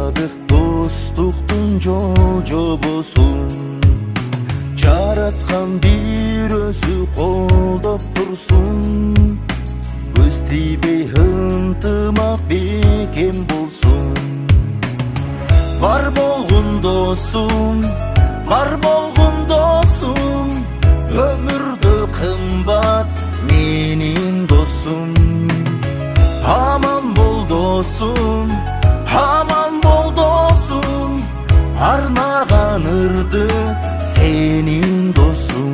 курдадык достуктун жол жобосун. Жараткан бир өзү колдоп турсун. Көз тийбей ынтымак бекем болсун. Бар болгон досум, бар болгон досум, өмүрдө кымбат менин досум. Аман бол досум, аман бол досум, арнаган ырды сенин досум.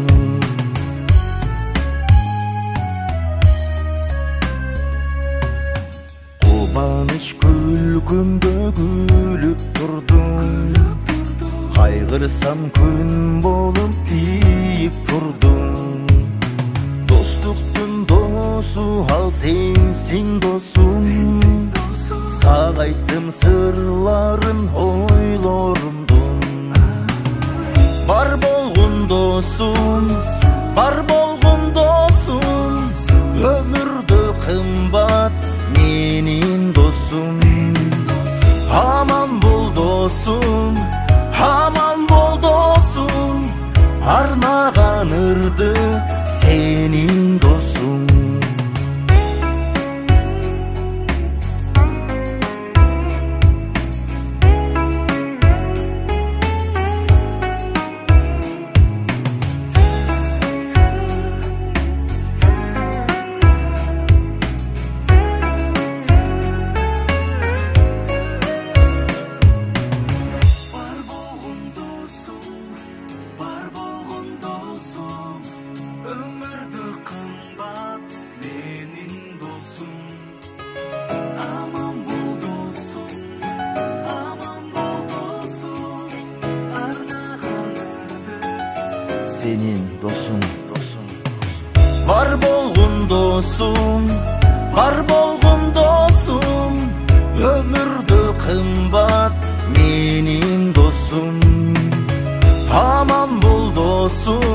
Кубаныч күлкүмдө күлүп турдум, кайгырсам күн болуп тийип турдум. Достуктун досу ал сенсиң досум, сага айттым сырларын ойлорумдун. Бар болгон досум, бар болгон досум, өмүрдө кымбат менин досум. Аман бол досум, аман бол досум, арнаган ырды сенин досум. Senin dosum, dosum, dosum. Var болгон досум, бар болгон досум, өмүрдө кымбат менин досум. Аман бол досум,